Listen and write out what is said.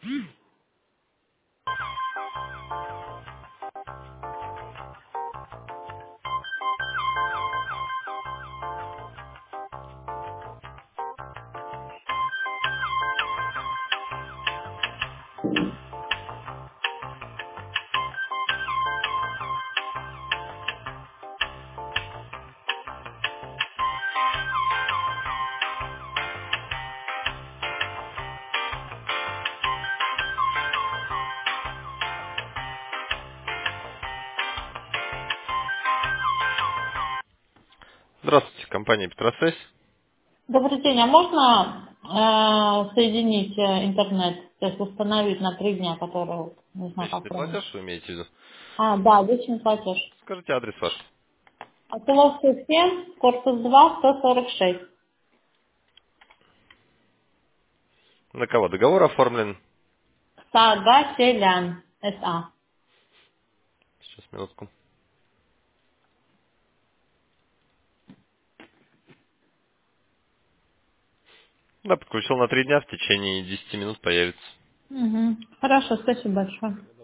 Здравствуйте, компания Петросвязь. Добрый день, а можно соединить интернет, то есть установить на 3 дня, который, вот, не знаю, как Месячный правильно. платеж вы имеете в виду? Да, вечный платеж. Скажите адрес ваш. Октябрьская 7, корпус 2, 146. На кого договор оформлен? Сага Селян, СА. Сейчас, минутку. Да, подключил на 3 дня, в течение 10 минут появится. Хорошо, спасибо большое.